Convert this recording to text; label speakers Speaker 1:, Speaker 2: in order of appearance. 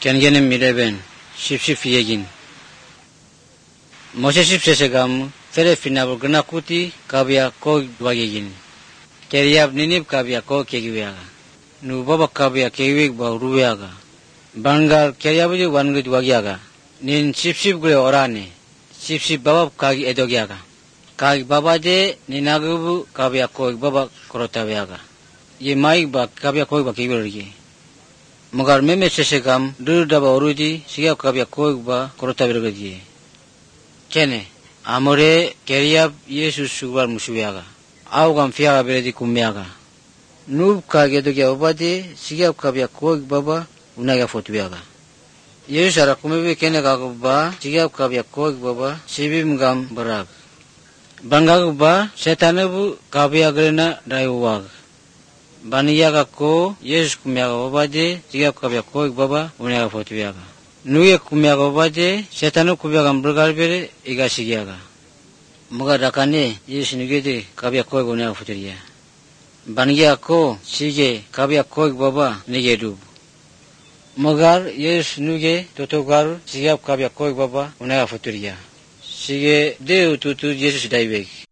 Speaker 1: Kengenim mireven, ship yegin. Moshe ship sesegam, fere finabur gnakuti, kabia ko wagegin. Keriab ninib kabia ko kegiwaga. Nu baba kabia kewig ba ruwaga. Bangal keriabuji wangit wagyaga. Nin ship gure orane. Ship baba kagi edogyaga. Kagi baba je ninagubu kabia ko baba korotawaga. Ye maik ba kabia ko ba kegiwagi. मगर मैं से काम दूर दबा औरुजी सिया कबिया कोई बा करोता बिरगजी केने आमरे केरिया येसु सुगर मुसुयागा आओ गम फियागा बिरजी कुम्यागा नूब कागे तो क्या बाजे सिया कबिया कोई बाबा उनागा फोटुयागा ये सारा कुमे भी केने का बा सिया कबिया कोई बाबा सिबिम गम बराग बंगा बा शैताने बु कबिया गरेना डाइवाग Baniyaga ko Yesus kumyaga babaje siga kabya ko baba unyaga fotiyaga nuye kumyaga babaje setanu kumyaga mbrgalbere iga sigiyaga muga dakane Yesus nugede kabya ko unyaga fotiya baniya ko sige kabya ko baba nigedu mugar Yesus nuge totogar siga kabya ko baba unyaga fotiya sige de tutu Yesus daibek